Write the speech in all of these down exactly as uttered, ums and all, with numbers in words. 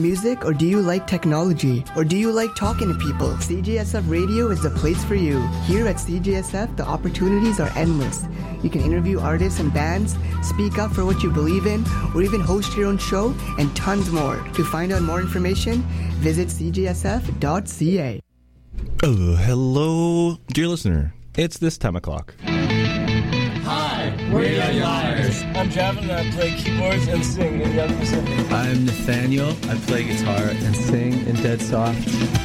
Music, or do you like technology? Or do you like talking to people? C J S F Radio is the place for you. Here at C J S F, the opportunities are endless. You can interview artists and bands, speak up for what you believe in, or even host your own show, and tons more. To find out more information, visit c j s f dot c a. Oh, hello, dear listener. It's this time o'clock. Hi, we're Young Liars. I'm Javin, and I play keyboards and sing in Young Pacific. I'm Nathaniel. I play guitar and sing in Dead Soft.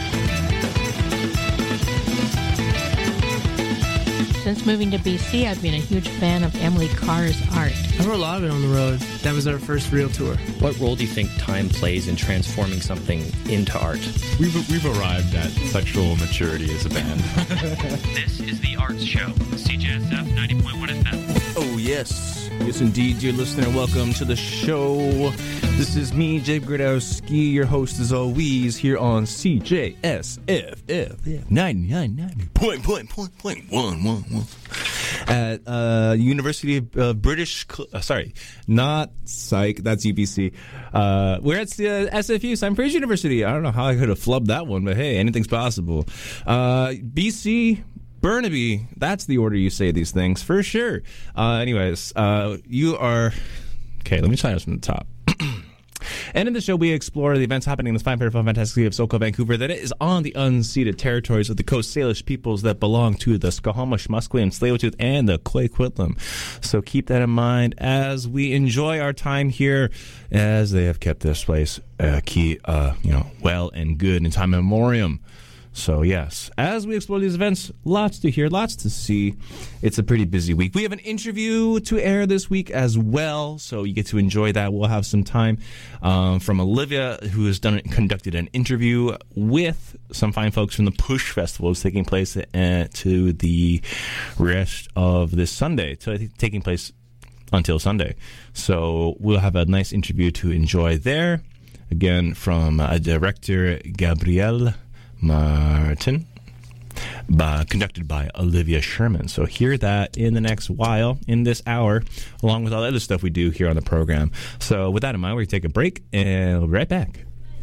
Since moving to B C, I've been a huge fan of Emily Carr's art. I wrote a lot of it on the road. That was our first real tour. What role do you think time plays in transforming something into art? We've, we've arrived at sexual maturity as a band. This is The Arts Show, C J S F ninety point one F M. Oh, yes. Yes, indeed, dear listener. Welcome to the show. This is me, Jay Gradowski, your host as always, here on C J S F ninety-nine point one one one at uh, University of uh, British. Uh, sorry, not Psych. That's U B C. Uh, we're at uh, S F U, Simon Fraser University. I don't know how I could have flubbed that one, but hey, anything's possible. Uh, B C. Burnaby, that's the order you say these things, for sure. Uh, anyways, uh, you are... Okay, let me try this from the top. And in the show, we explore the events happening in this fine, beautiful, fantastic city of SoCal, Vancouver, that is on the unceded territories of the Coast Salish peoples that belong to the Squamish, Musqueam, Tsleil-Waututh, and the Coquitlam. So keep that in mind as we enjoy our time here, as they have kept this place uh, key, uh, you know, well and good in time memoriam. So, yes, as we explore these events, lots to hear, lots to see. It's a pretty busy week. We have an interview to air this week as well, so you get to enjoy that. We'll have some time um, from Olivia, who has done conducted an interview with some fine folks from the Push Festival. It's taking place uh, to the rest of this Sunday, to, taking place until Sunday. So we'll have a nice interview to enjoy there. Again, from uh, director Gabrielle Martin, by, conducted by Olivia Sherman. So hear that in the next while, in this hour, along with all the other stuff we do here on the program. So with that in mind, we're going to take a break, and we'll be right back.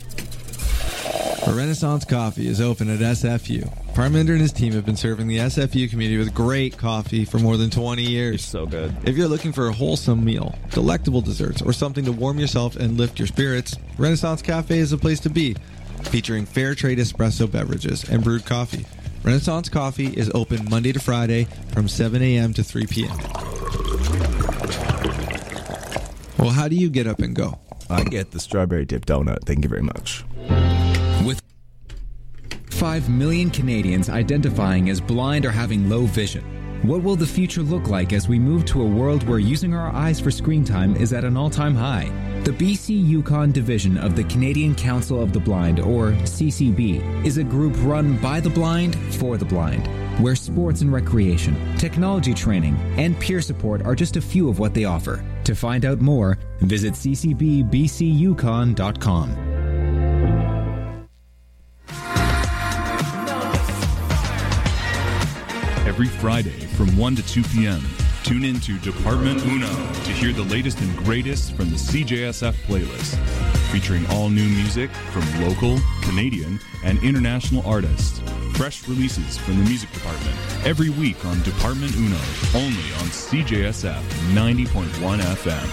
Renaissance Coffee is open at S F U. Parminder and his team have been serving the S F U community with great coffee for more than twenty years. It's so good. If you're looking for a wholesome meal, delectable desserts, or something to warm yourself and lift your spirits, Renaissance Cafe is the place to be. Featuring fair trade espresso beverages and brewed coffee. Renaissance Coffee is open Monday to Friday from seven a.m. to three p.m. Well, how do you get up and go? I get the strawberry dip donut. Thank you very much. With five million Canadians identifying as blind or having low vision, what will the future look like as we move to a world where using our eyes for screen time is at an all-time high? The B C Yukon division of the Canadian Council of the Blind, or C C B, is a group run by the blind for the blind, where sports and recreation, technology training, and peer support are just a few of what they offer. To find out more, visit c c b b c yukon dot com. Every Friday from one to two p.m., tune in to Department Uno to hear the latest and greatest from the C J S F playlist, featuring all new music from local, Canadian, and international artists. Fresh releases from the music department every week on Department Uno, only on C J S F ninety point one F M.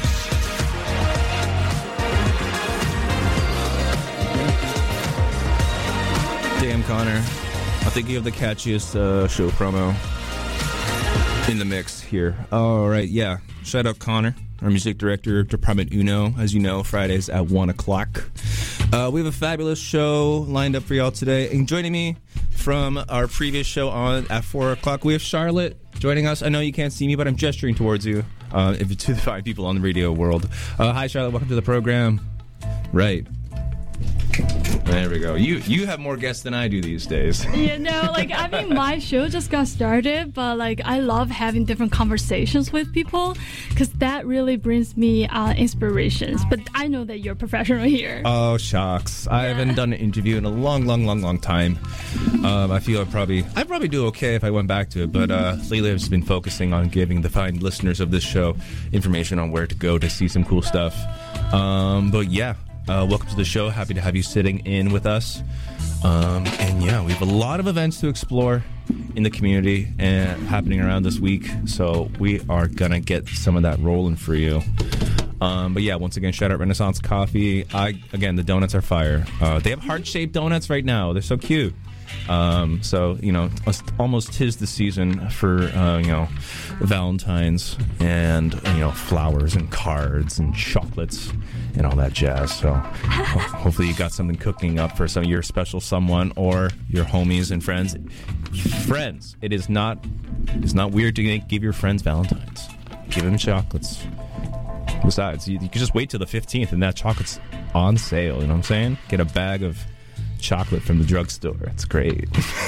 Damn, Connor. I think you have the catchiest uh, show promo in the mix here. All right, yeah. Shout out Connor, our music director of Department Uno. As you know, Fridays at one o'clock. Uh, we have a fabulous show lined up for y'all today. And joining me from our previous show on at four o'clock, we have Charlotte joining us. I know you can't see me, but I'm gesturing towards you. Uh, if it's to the fine people on the radio world. Uh, hi, Charlotte. Welcome to the program. Right. There we go. You you have more guests than I do these days. You know, like, I mean, my show just got started, but, like, I love having different conversations with people because that really brings me uh, inspirations. But I know that you're a professional here. Oh, shucks. I yeah. haven't done an interview in a long, long, long, long time. Um, I feel I'd probably, I'd probably do okay if I went back to it, but uh, lately I've just been focusing on giving the fine listeners of this show information on where to go to see some cool stuff. Um, but, yeah. Uh, welcome to the show. Happy to have you sitting in with us. Um, and yeah, we have a lot of events to explore in the community and happening around this week. So we are going to get some of that rolling for you. Um, but yeah, once again, shout out Renaissance Coffee. I Again, the donuts are fire. Uh, they have heart-shaped donuts right now. They're so cute. Um, so, you know, almost 'tis the season for, uh, you know, Valentine's and, you know, flowers and cards and chocolates and all that jazz. So ho- hopefully you got something cooking up for some of your special someone or your homies and friends. Friends, it is not, it's not weird to give your friends Valentine's. Give them chocolates. Besides, you, you can just wait till the fifteenth and that chocolate's on sale. You know what I'm saying? Get a bag of chocolate from the drugstore. It's great.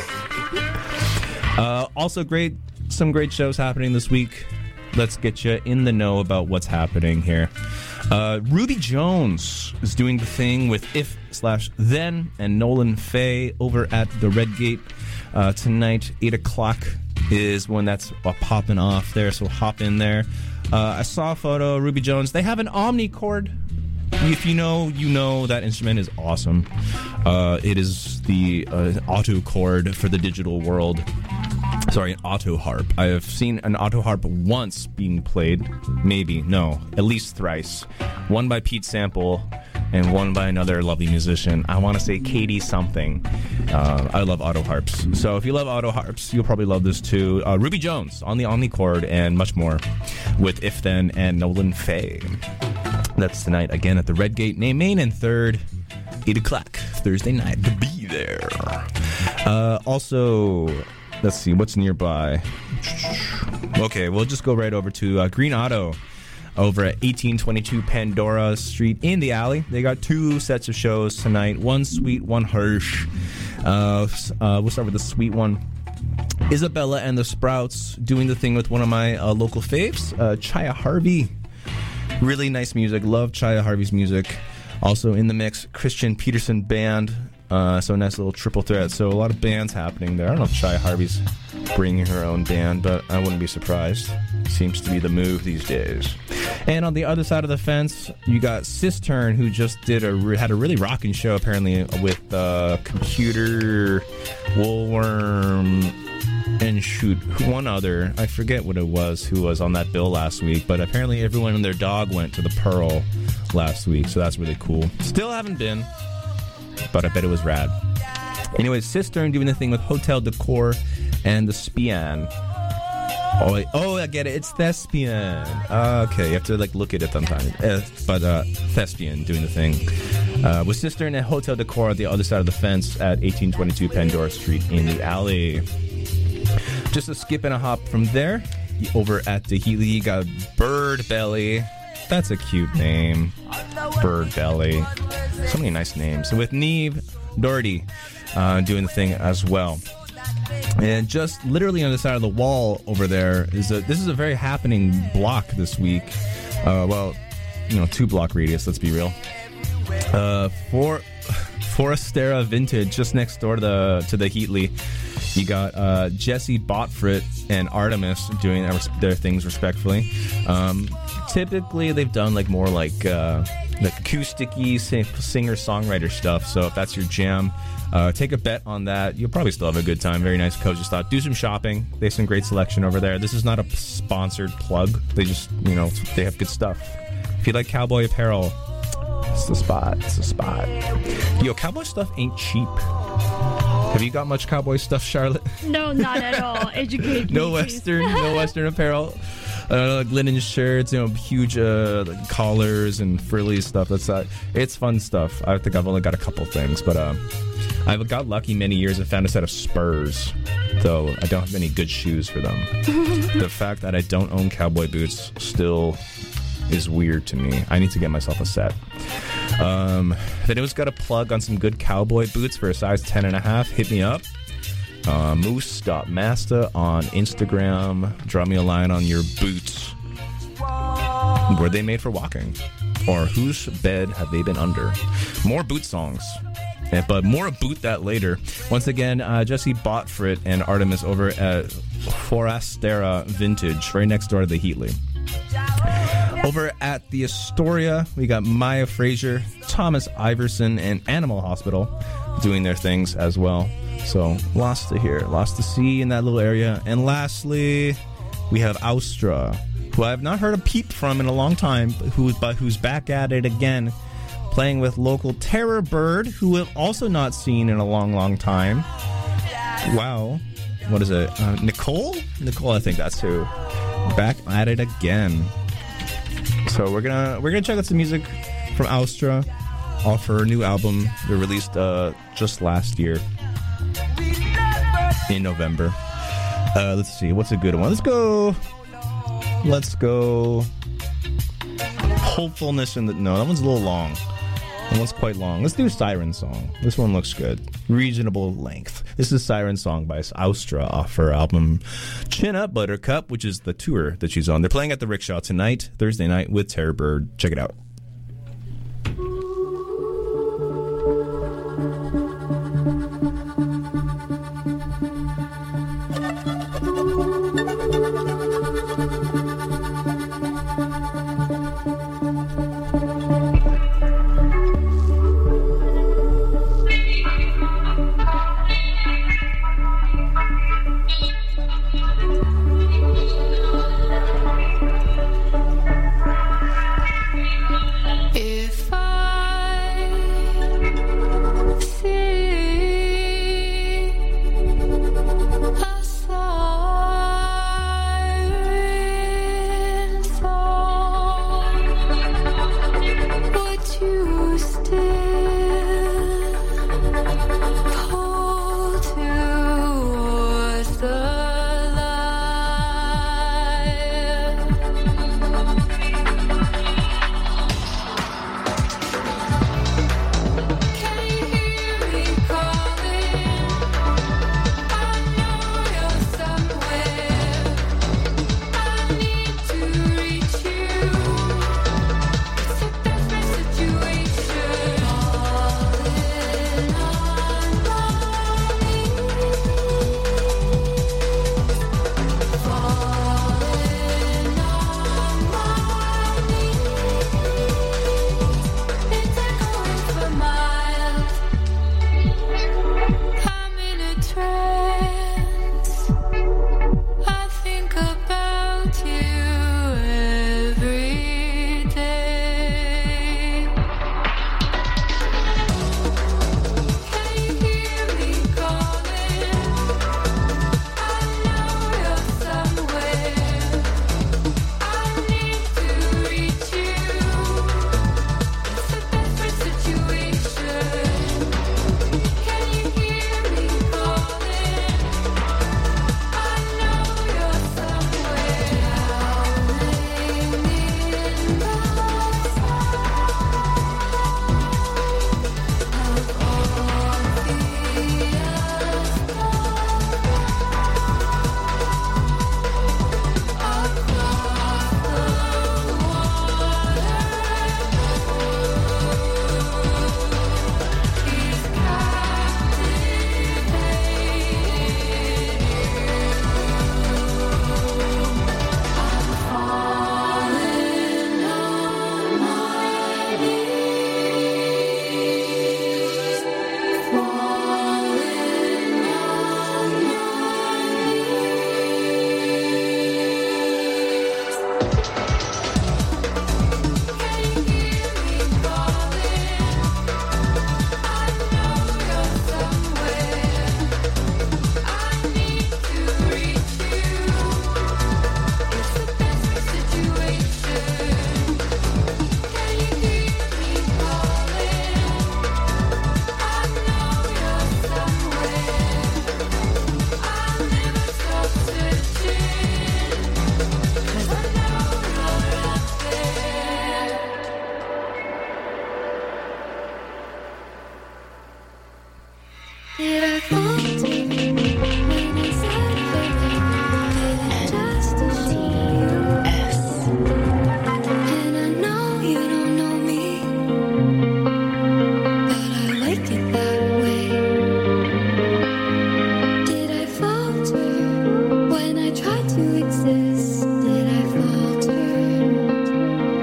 uh, also great, some great shows happening this week. Let's get you in the know about what's happening here. Uh, Ruby Jones is doing the thing with If slash Then and Nolan Fay over at the Red Gate uh, tonight. eight o'clock is when that's uh, popping off there, so hop in there. Uh, I saw a photo, Ruby Jones. They have an Omnichord. If you know, you know that instrument is awesome. Uh, it is the uh, auto chord for the digital world. Sorry, an auto harp. I have seen an auto harp once being played. Maybe, no, at least thrice. One by Pete Sample and one by another lovely musician. I want to say Katie something. Uh, I love auto harps. So if you love auto harps, you'll probably love this too. Uh, Ruby Jones on the Omnichord and much more with If Then and Nolan Fay. That's tonight again at the Red Gate, Main and third, eight o'clock Thursday night. To be there. Uh, also, let's see what's nearby. Okay, we'll just go right over to uh, Green Auto over at eighteen twenty-two Pandora Street in the alley. They got two sets of shows tonight. One sweet, one harsh. Uh, uh, we'll start with the sweet one. Isabella and the Sprouts doing the thing with one of my uh, local faves, uh, Chaya Harvey. Really nice music. Love Chaya Harvey's music. Also in the mix, Christian Peterson Band. Uh, so a nice little triple threat. So a lot of bands happening there. I don't know if Chaya Harvey's bringing her own band, but I wouldn't be surprised. Seems to be the move these days. And on the other side of the fence, you got Cistern, who just did a had a really rocking show apparently with uh, Computer, Woolworm, and shoot, one other, I forget what it was, who was on that bill last week, but apparently everyone and their dog went to the Pearl last week, so that's really cool. Still haven't been, but I bet it was rad. Anyways, Cistern doing the thing with Hotel Decor and the Spian. Oh, wait. Oh, I get it. It's Thespian. Okay, you have to like look at it sometimes. Uh, but uh, Thespian doing the thing uh, with Cistern and Hotel Decor at the other side of the fence at eighteen twenty-two Pandora Street in the alley. Just a skip and a hop from there. Over at the Healy, you got Bird Belly. That's a cute name. Bird Belly. So many nice names. And with Neve Doherty uh, doing the thing as well. And just literally on the side of the wall over there is a, this is a very happening block this week. Uh, well, you know, two block radius, let's be real. Uh, for Forastera Vintage, just next door to the to the Heatley. You got uh, Jesse Botfrit and Artemis doing their things respectfully. Um, typically, they've done like more like uh, like acoustic-y singer-songwriter stuff. So if that's your jam, uh, take a bet on that. You'll probably still have a good time. Very nice cozy spot. Do some shopping. They have some great selection over there. This is not a sponsored plug. They just, you know, they have good stuff. If you like cowboy apparel, it's the spot. It's the spot. Yo, cowboy stuff ain't cheap. Have you got much cowboy stuff, Charlotte? No, not at all. Educate me, No Western, no Western apparel. Uh, like linen shirts, you know, huge uh, like collars and frilly stuff. That's uh, it's fun stuff. I think I've only got a couple things, but uh, I've got lucky many years and found a set of Spurs, though I don't have any good shoes for them. The fact that I don't own cowboy boots still is weird to me. I need to get myself a set. Um, if anyone's got a plug on some good cowboy boots for a size ten and a half, hit me up. Uh, Moose.Masta on Instagram. Drop me a line on your boots. Were they made for walking? Or whose bed have they been under? More boot songs. But more boot that later. Once again, uh, Jesse Botfrit and Artemis over at Forastera Vintage, right next door to the Heatley. Over at the Astoria, we got Maya Frazier, Thomas Iverson, and Animal Hospital doing their things as well. So lots to hear, lots to see in that little area. And lastly, we have Austra, who I have not heard a peep from in a long time, but, who, but who's back at it again, playing with local Terror Bird, who we've also not seen in a long, long time. Wow. What is it? Uh, Nicole? Nicole, I think that's who. Back at it again. So we're gonna we're gonna check out some music from Austra off her new album they released uh, just last year in November. Uh, let's see, what's a good one? Let's go. Let's go. Hopefulness in the no, that one's a little long. That one's quite long. Let's do Siren Song. This one looks good. Reasonable length. This is Siren Song by Austra off her album Chin Up Buttercup, which is the tour that she's on. They're playing at the Rickshaw tonight, Thursday night, with Terror Bird. Check it out. When I tried to exist, did I falter?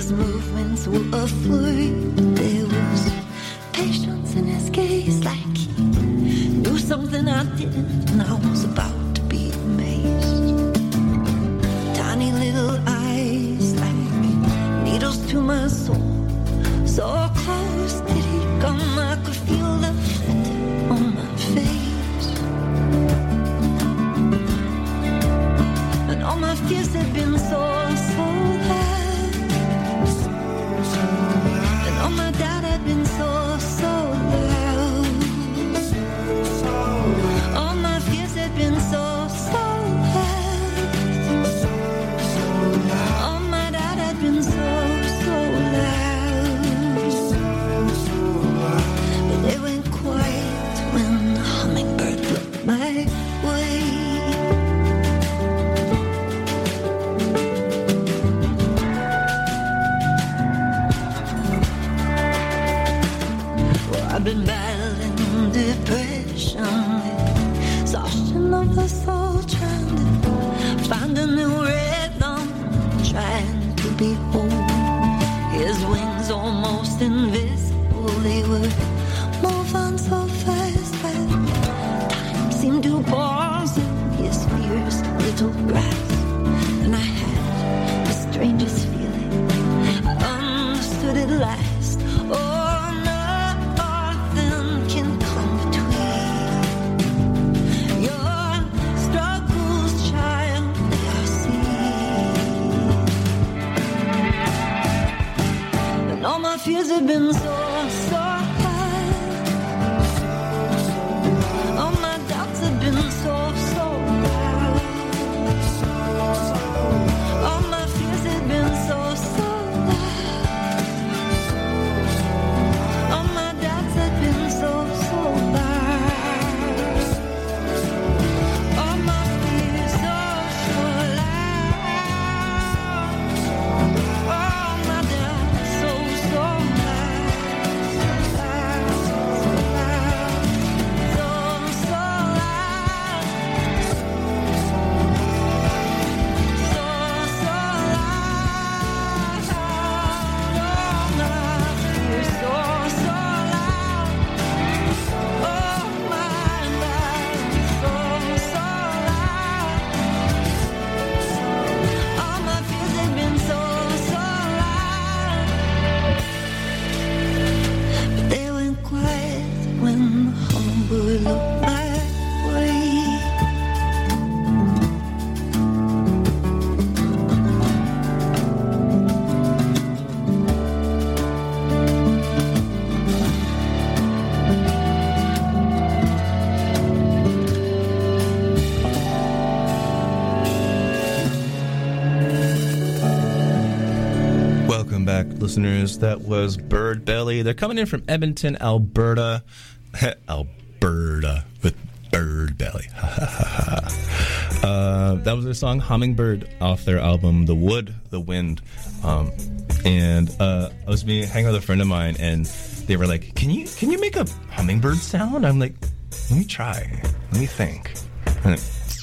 His movements were a flurry, but there was patience in his gaze, like he knew something I didn't, and I was about to be amazed. Tiny little eyes like needles to my soul, so close did he come, I could feel the flutter on my face. And all my fears had been so, so loud, and all my doubt had been so, so loud. All my fears had been so, so loud. All my doubt had been so, so loud. But they went quiet when the hummingbird looked my way. I've been battling depression, exhaustion of the soul, trying to find a new rhythm, trying to be whole. His wings almost invisible, they were moving so fast, but time seemed to pause in his fierce little grasp. And I had the strangest feeling, I understood at last. Oh, all my fears have been so, so high. All my doubts have been so, so loud. All my fears have been so, so loud. All my doubts have been so, so loud. All my fears so, so loud. All my doubts so, so listeners, that was Bird Belly. They're coming in from Edmonton, Alberta. Alberta with Bird Belly. uh, that was their song Hummingbird off their album The Wood, The Wind. Um, and uh, I was being hanging with a friend of mine, and they were like, "Can you can you make a hummingbird sound?" I'm like, "Let me try. Let me think." And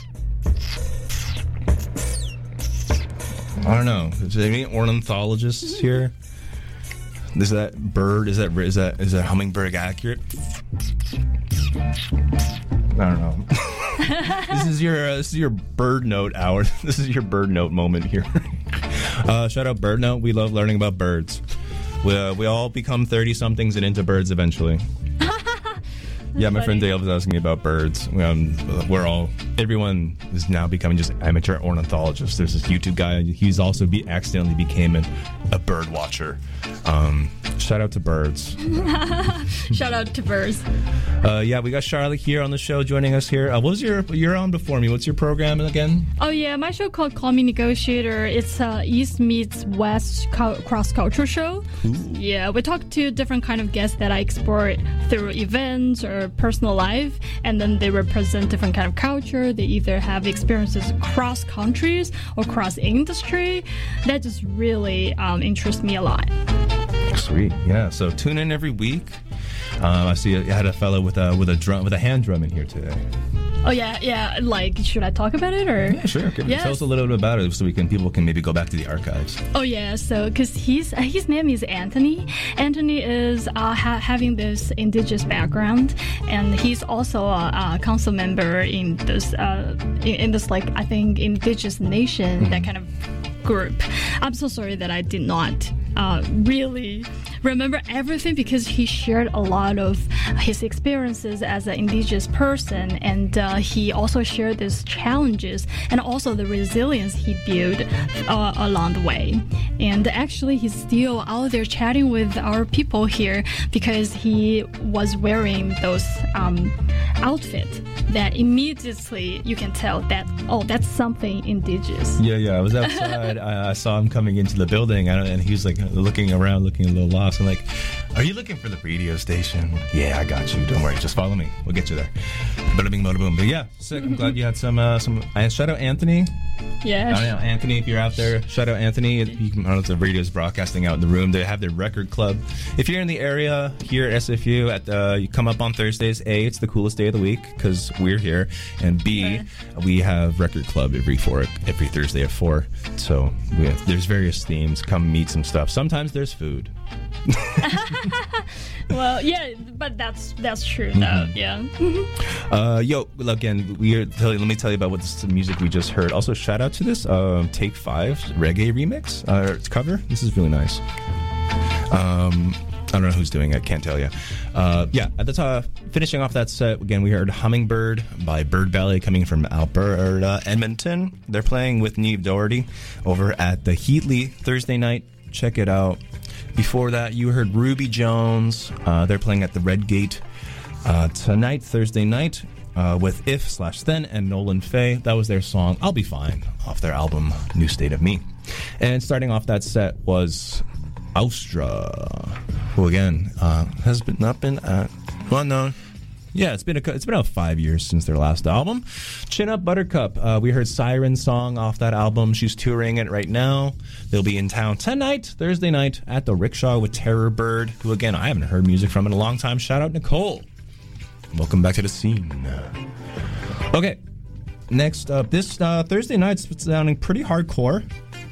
I don't know. Is there any ornithologists here? Is that bird? Is that is that is that hummingbird accurate? I don't know. This is your uh, this is your bird note hour. This is your bird note moment here. uh, shout out Bird Note. We love learning about birds. We uh, we all become thirty somethings and into birds eventually. Yeah, my funny. friend Dale was asking me about birds. Um, we're all, everyone is now becoming just amateur ornithologists. There's this YouTube guy. He's also be accidentally became an, a bird watcher. Um, shout out to birds. Shout out to birds. Uh, yeah, we got Charlotte here on the show joining us here. Uh, what was your, you're on before me. What's your program again? Oh, yeah, my show called Call Me Negotiator. It's a East meets West co- cross-cultural show. Ooh. Yeah, we talk to different kind of guests that I explore through events or personal life, and then they represent different kind of culture. They either have experiences across countries or cross industry. That just really um, interests me a lot. Sweet, yeah. So tune in every week. Um, I see you had a fellow with a with a drum with a hand drum in here today. Oh yeah, yeah. Like, should I talk about it or? Yeah, sure. Okay. Yes. Tell us a little bit about it so we can people can maybe go back to the archives. Oh yeah, so because he's his name is Anthony. Anthony is uh, ha- having this indigenous background, and he's also a, a council member in this uh, in, in this like I think indigenous nation mm-hmm. that kind of group. I'm so sorry that I did not uh, really remember everything because he shared a lot of his experiences as an indigenous person, and uh, he also shared these challenges and also the resilience he built uh, along the way. And actually, he's still out there chatting with our people here because he was wearing those um, outfits that immediately you can tell that, oh, that's something indigenous. Yeah, yeah. I was outside. I, I saw him coming into the building, and he was like looking around, looking a little lost. I'm like, are you looking for the radio station? Yeah, I got you. Don't worry. Just follow me. We'll get you there. Bada bing, bada boom. But yeah, sick. I'm glad you had some. Uh, some. And shout out Anthony. Yeah. I don't know, Anthony, if you're out there, shout out Anthony. You can, I don't know if the radio's broadcasting out in the room. They have their record club. If you're in the area here at S F U, at uh, you come up on Thursdays. A, it's the coolest day of the week because we're here, and B, yeah. we have record club every four every Thursday at four. So we have, there's various themes. Come meet some stuff. Sometimes there's food. Well, yeah, but that's that's true though. Mm-hmm. Yeah. uh, yo, again, we are tell you, let me tell you about what this music we just heard. Also, shout out to this uh, Take Five reggae remix uh, cover. This is really nice. Um, I don't know who's doing it. Can't tell you. Uh, yeah, at the top, finishing off that set, again, we heard Hummingbird by Bird Ballet coming from Alberta, Edmonton. They're playing with Neve Doherty over at the Heatley Thursday night. Check it out. Before that, you heard Ruby Jones. Uh, they're playing at the Red Gate uh, tonight, Thursday night, uh, with If slash Then and Nolan Fay. That was their song, I'll Be Fine, off their album, New State of Me. And starting off that set was Austra, who again uh, has been not been uh, well known. Yeah, it's been a, it's been about five years since their last album. Chin Up Buttercup. Uh, we heard Siren Song off that album. She's touring it right now. They'll be in town tonight, Thursday night, at the Rickshaw with Terror Bird, who again I haven't heard music from in a long time. Shout out Nicole. Welcome back to the scene. Okay, next up, this uh, Thursday night's sounding pretty hardcore.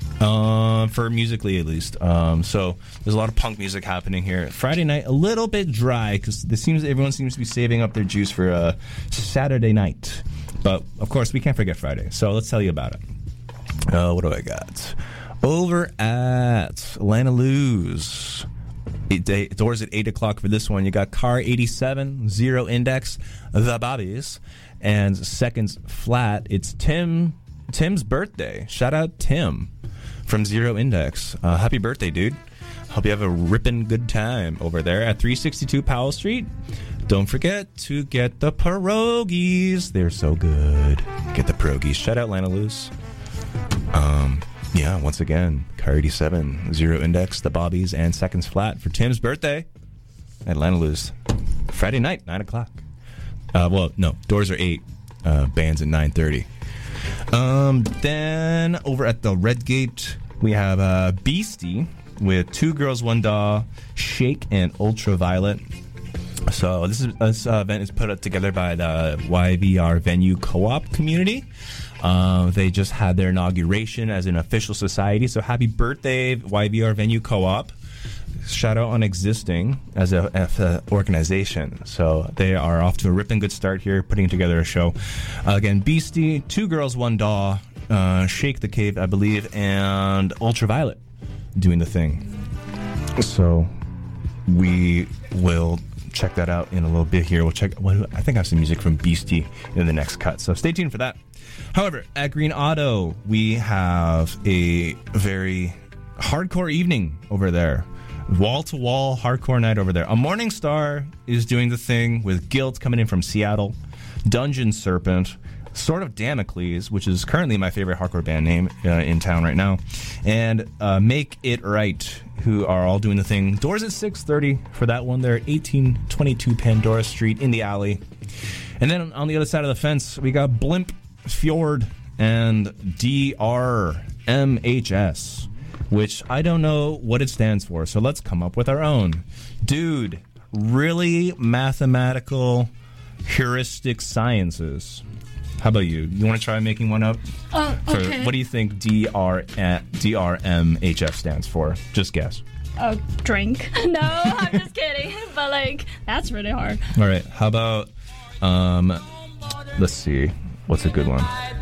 Uh, for musically at least. Um, so there's a lot of punk music happening here. Friday night, a little bit dry because it seems everyone seems to be saving up their juice for uh, Saturday night. But of course, we can't forget Friday. So let's tell you about it. Uh, what do I got? Over at Lana Lou's. Eight, doors at eight o'clock for this one. You got Car eighty-seven, Zero Index, The Bobbies, and Seconds Flat. It's Tim Tim's birthday. Shout out Tim from Zero Index. Uh, happy birthday, dude. Hope you have a ripping good time over there at three sixty-two Powell Street. Don't forget to get the pierogies. They're so good. Get the pierogies. Shout out Lana Lou's. Um, yeah, once again, Car eighty-seven, Zero Index, The Bobbies, and Seconds Flat for Tim's birthday at Lana Lou's. Friday night, nine o'clock. Uh, well, no, doors are eight. Uh, band's at nine thirty. Um, then over at the Red Gate, we have uh, Beastie with Two Girls, One Doll, Shake, and Ultraviolet. So this is this uh, event is put together by the Y V R Venue Co-op community. Uh, they just had their inauguration as an official society. So happy birthday, Y V R Venue Co-op. Shout out on existing as a, as a organization. So they are off to a ripping good start here, putting together a show. Uh, again, Beastie, Two Girls, One Doll, uh, Shake the Cave, I believe, and Ultraviolet doing the thing. So we will check that out in a little bit here. We'll check. Well, I think I have some music from Beastie in the next cut. So stay tuned for that. However, at Green Auto, we have a very hardcore evening over there. Wall-to-wall hardcore night over there. A Morning Star is doing the thing with Guilt coming in from Seattle. Dungeon Serpent. Sort of Damocles, which is currently my favorite hardcore band name uh, in town right now. And uh, Make It Right, who are all doing the thing. Doors at six thirty for that one. They're at eighteen twenty-two Pandora Street in the alley. And then on the other side of the fence, we got Blimp Fjord and D R M H S, which I don't know what it stands for, so let's come up with our own. Dude, really mathematical, Heuristic Sciences. How about you? You want to try making one up? Oh, For, okay. what do you think D R D R M H F stands for? Just guess. Oh, drink. No, I'm just kidding. But like, that's really hard. All right. How about, um, let's see. What's a good one?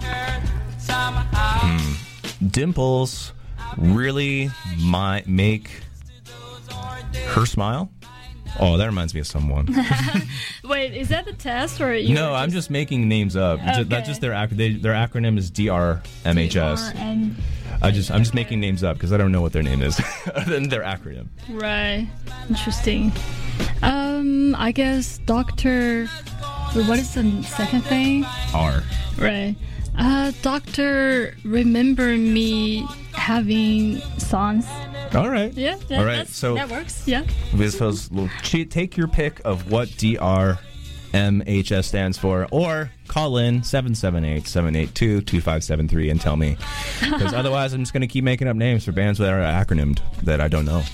Hmm. Dimples really might make her smile? Oh, that reminds me of someone. Wait, is that the test or you? No, I'm just making names up. Okay. Ju- That's just their ac- they, their acronym is D R M H S. D R M- I just I'm just making names up because I don't know what their name is other than their acronym. Right. Interesting. Um, I guess Doctor. Wait, what is the second thing? R. Right. Uh, Doctor, remember me having sons. All right. Yeah. yeah All right. that's- So that works. Yeah. we suppose we'll che- take your pick of what D R M H S stands for, or call in seven seven eight, seven eight two, two five seven three and tell me. Because otherwise, I'm just going to keep making up names for bands that are acronymed that I don't know.